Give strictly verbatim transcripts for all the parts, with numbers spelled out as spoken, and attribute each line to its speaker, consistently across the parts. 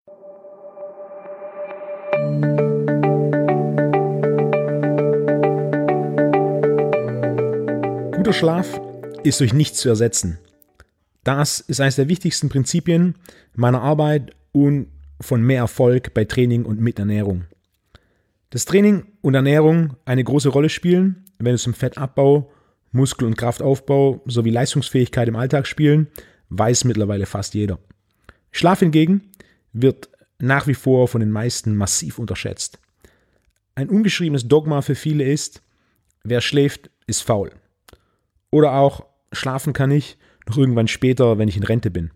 Speaker 1: Guter Schlaf ist durch nichts zu ersetzen. Das ist eines der wichtigsten Prinzipien meiner Arbeit und von mehr Erfolg bei Training und Miternährung. Dass Training und Ernährung eine große Rolle spielen, wenn es um Fettabbau, Muskel- und Kraftaufbau sowie Leistungsfähigkeit im Alltag spielen, weiß mittlerweile fast jeder. Schlaf hingegen wird nach wie vor von den meisten massiv unterschätzt. Ein ungeschriebenes Dogma für viele ist, wer schläft, ist faul. Oder auch, schlafen kann ich noch irgendwann später, wenn ich in Rente bin.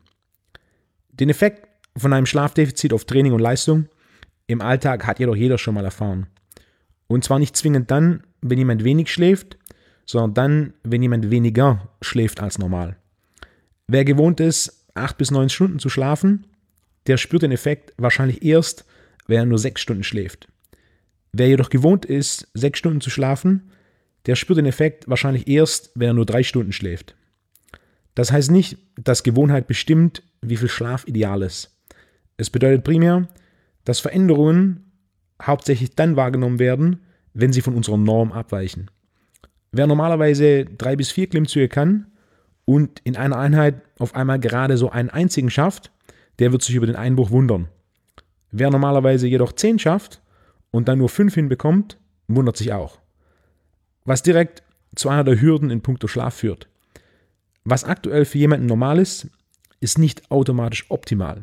Speaker 1: Den Effekt von einem Schlafdefizit auf Training und Leistung im Alltag hat jedoch jeder schon mal erfahren. Und zwar nicht zwingend dann, wenn jemand wenig schläft, sondern dann, wenn jemand weniger schläft als normal. Wer gewohnt ist, acht bis neun Stunden zu schlafen, der spürt den Effekt wahrscheinlich erst, wenn er nur sechs Stunden schläft. Wer jedoch gewohnt ist, sechs Stunden zu schlafen, der spürt den Effekt wahrscheinlich erst, wenn er nur drei Stunden schläft. Das heißt nicht, dass Gewohnheit bestimmt, wie viel Schlaf ideal ist. Es bedeutet primär, dass Veränderungen hauptsächlich dann wahrgenommen werden, wenn sie von unserer Norm abweichen. Wer normalerweise drei bis vier Klimmzüge kann und in einer Einheit auf einmal gerade so einen einzigen schafft, der wird sich über den Einbruch wundern. Wer normalerweise jedoch zehn schafft und dann nur fünf hinbekommt, wundert sich auch. Was direkt zu einer der Hürden in puncto Schlaf führt. Was aktuell für jemanden normal ist, ist nicht automatisch optimal.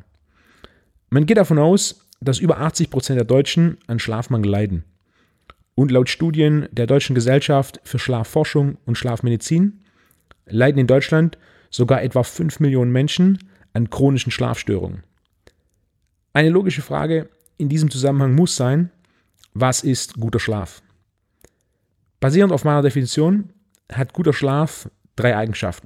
Speaker 1: Man geht davon aus, dass über achtzig Prozent der Deutschen an Schlafmangel leiden. Und laut Studien der Deutschen Gesellschaft für Schlafforschung und Schlafmedizin leiden in Deutschland sogar etwa fünf Millionen Menschen an chronischen Schlafstörungen. Eine logische Frage in diesem Zusammenhang muss sein, was ist guter Schlaf? Basierend auf meiner Definition hat guter Schlaf drei Eigenschaften.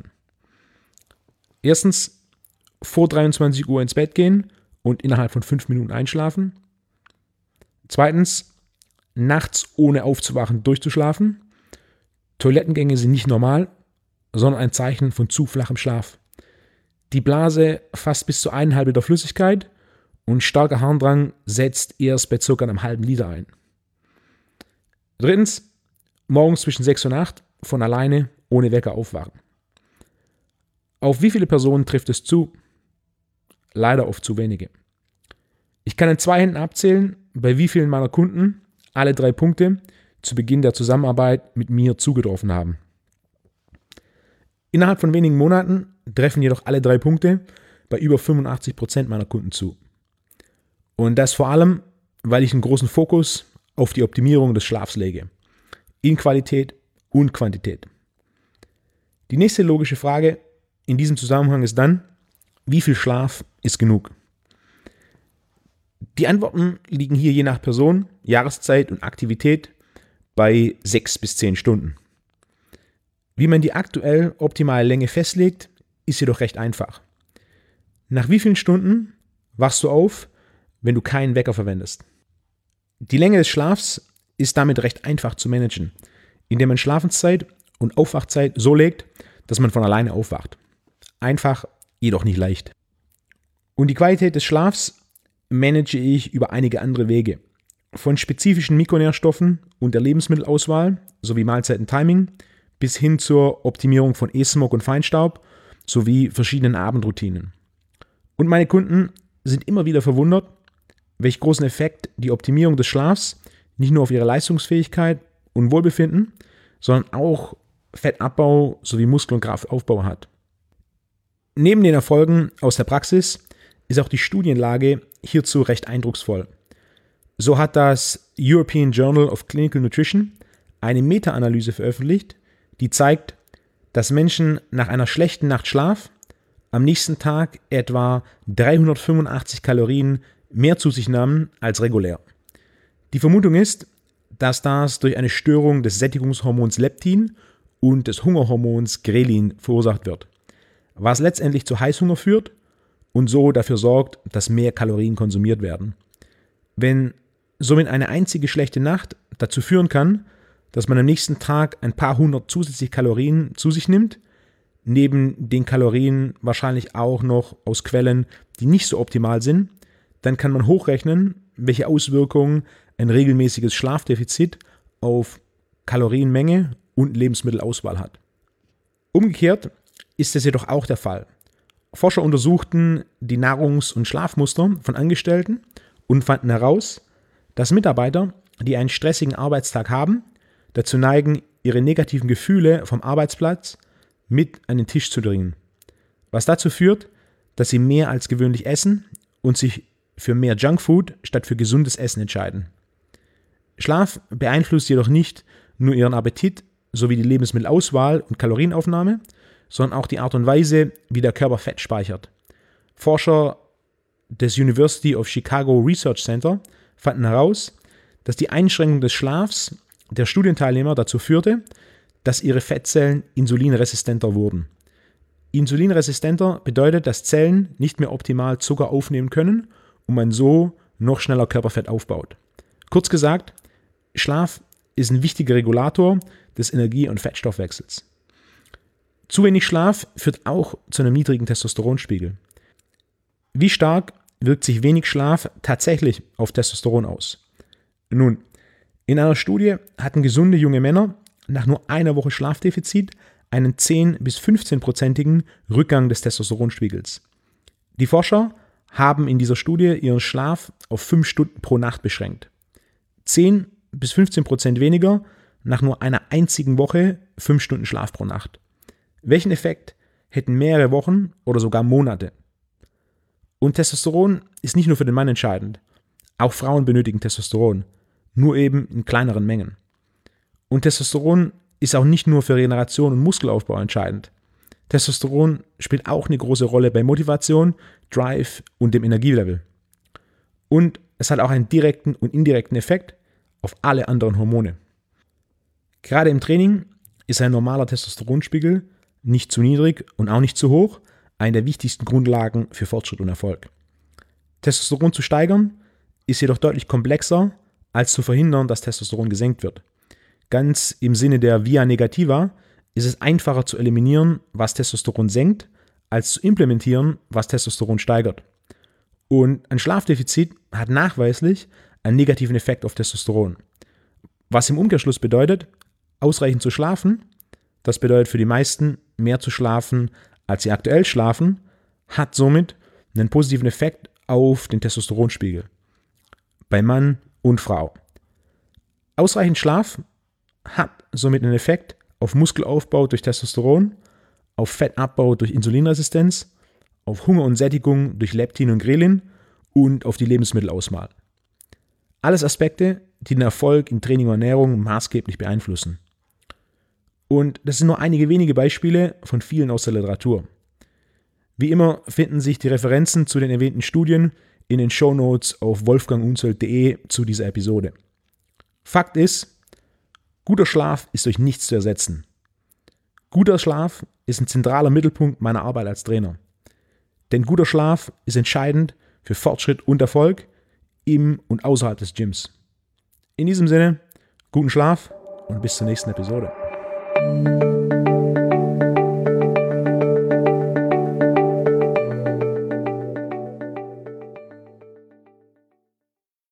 Speaker 1: Erstens, vor dreiundzwanzig Uhr ins Bett gehen und innerhalb von fünf Minuten einschlafen. Zweitens, nachts ohne aufzuwachen durchzuschlafen. Toilettengänge sind nicht normal, sondern ein Zeichen von zu flachem Schlaf. Die Blase fasst bis zu eineinhalb Liter Flüssigkeit und starker Harndrang setzt erst bei ca. einem halben Liter ein. Drittens, morgens zwischen sechs und acht von alleine ohne Wecker aufwachen. Auf wie viele Personen trifft es zu? Leider auf zu wenige. Ich kann in zwei Händen abzählen, bei wie vielen meiner Kunden alle drei Punkte zu Beginn der Zusammenarbeit mit mir zugetroffen haben. Innerhalb von wenigen Monaten treffen jedoch alle drei Punkte bei über fünfundachtzig Prozent meiner Kunden zu. Und das vor allem, weil ich einen großen Fokus auf die Optimierung des Schlafs lege. In Qualität und Quantität. Die nächste logische Frage in diesem Zusammenhang ist dann, wie viel Schlaf ist genug? Die Antworten liegen hier je nach Person, Jahreszeit und Aktivität bei sechs bis zehn Stunden. Wie man die aktuell optimale Länge festlegt, ist jedoch recht einfach. Nach wie vielen Stunden wachst du auf, wenn du keinen Wecker verwendest? Die Länge des Schlafs ist damit recht einfach zu managen, indem man Schlafenszeit und Aufwachzeit so legt, dass man von alleine aufwacht. Einfach, jedoch nicht leicht. Und die Qualität des Schlafs manage ich über einige andere Wege. Von spezifischen Mikronährstoffen und der Lebensmittelauswahl sowie Mahlzeiten-Timing bis hin zur Optimierung von E-Smog und Feinstaub sowie verschiedenen Abendroutinen. Und meine Kunden sind immer wieder verwundert, welch großen Effekt die Optimierung des Schlafs nicht nur auf ihre Leistungsfähigkeit und Wohlbefinden, sondern auch Fettabbau sowie Muskel- und Kraftaufbau hat. Neben den Erfolgen aus der Praxis ist auch die Studienlage hierzu recht eindrucksvoll. So hat das European Journal of Clinical Nutrition eine Meta-Analyse veröffentlicht, die zeigt, dass Menschen nach einer schlechten Nacht Schlaf am nächsten Tag etwa dreihundertfünfundachtzig Kalorien mehr zu sich nahmen als regulär. Die Vermutung ist, dass das durch eine Störung des Sättigungshormons Leptin und des Hungerhormons Grelin verursacht wird, was letztendlich zu Heißhunger führt und so dafür sorgt, dass mehr Kalorien konsumiert werden. Wenn somit eine einzige schlechte Nacht dazu führen kann, dass man am nächsten Tag ein paar hundert zusätzliche Kalorien zu sich nimmt, neben den Kalorien wahrscheinlich auch noch aus Quellen, die nicht so optimal sind, dann kann man hochrechnen, welche Auswirkungen ein regelmäßiges Schlafdefizit auf Kalorienmenge und Lebensmittelauswahl hat. Umgekehrt ist es jedoch auch der Fall. Forscher untersuchten die Nahrungs- und Schlafmuster von Angestellten und fanden heraus, dass Mitarbeiter, die einen stressigen Arbeitstag haben, dazu neigen, ihre negativen Gefühle vom Arbeitsplatz mit an den Tisch zu bringen, was dazu führt, dass sie mehr als gewöhnlich essen und sich für mehr Junkfood statt für gesundes Essen entscheiden. Schlaf beeinflusst jedoch nicht nur ihren Appetit sowie die Lebensmittelauswahl und Kalorienaufnahme, sondern auch die Art und Weise, wie der Körper Fett speichert. Forscher des University of Chicago Research Center fanden heraus, dass die Einschränkung des Schlafs der Studienteilnehmer dazu führte, dass ihre Fettzellen insulinresistenter wurden. Insulinresistenter bedeutet, dass Zellen nicht mehr optimal Zucker aufnehmen können und man so noch schneller Körperfett aufbaut. Kurz gesagt, Schlaf ist ein wichtiger Regulator des Energie- und Fettstoffwechsels. Zu wenig Schlaf führt auch zu einem niedrigen Testosteronspiegel. Wie stark wirkt sich wenig Schlaf tatsächlich auf Testosteron aus? Nun, in einer Studie hatten gesunde junge Männer nach nur einer Woche Schlafdefizit einen zehn bis fünfzehn-prozentigen Rückgang des Testosteronspiegels. Die Forscher haben in dieser Studie ihren Schlaf auf fünf Stunden pro Nacht beschränkt. zehn bis fünfzehn Prozent weniger nach nur einer einzigen Woche fünf Stunden Schlaf pro Nacht. Welchen Effekt hätten mehrere Wochen oder sogar Monate? Und Testosteron ist nicht nur für den Mann entscheidend. Auch Frauen benötigen Testosteron, nur eben in kleineren Mengen. Und Testosteron ist auch nicht nur für Regeneration und Muskelaufbau entscheidend. Testosteron spielt auch eine große Rolle bei Motivation, Drive und dem Energielevel. Und es hat auch einen direkten und indirekten Effekt auf alle anderen Hormone. Gerade im Training ist ein normaler Testosteronspiegel nicht zu niedrig und auch nicht zu hoch, eine der wichtigsten Grundlagen für Fortschritt und Erfolg. Testosteron zu steigern ist jedoch deutlich komplexer, als zu verhindern, dass Testosteron gesenkt wird. Ganz im Sinne der Via Negativa ist es einfacher zu eliminieren, was Testosteron senkt, als zu implementieren, was Testosteron steigert. Und ein Schlafdefizit hat nachweislich einen negativen Effekt auf Testosteron. Was im Umkehrschluss bedeutet, ausreichend zu schlafen, das bedeutet für die meisten, mehr zu schlafen, als sie aktuell schlafen, hat somit einen positiven Effekt auf den Testosteronspiegel. Bei Mann und Frau. Ausreichend Schlaf hat somit einen Effekt auf Muskelaufbau durch Testosteron, auf Fettabbau durch Insulinresistenz, auf Hunger und Sättigung durch Leptin und Grelin und auf die Lebensmittelauswahl. Alles Aspekte, die den Erfolg in Training und Ernährung maßgeblich beeinflussen. Und das sind nur einige wenige Beispiele von vielen aus der Literatur. Wie immer finden sich die Referenzen zu den erwähnten Studien in den Shownotes auf wolfgang unzelt punkt de zu dieser Episode. Fakt ist, guter Schlaf ist durch nichts zu ersetzen. Guter Schlaf ist ein zentraler Mittelpunkt meiner Arbeit als Trainer. Denn guter Schlaf ist entscheidend für Fortschritt und Erfolg im und außerhalb des Gyms. In diesem Sinne, guten Schlaf und bis zur nächsten Episode.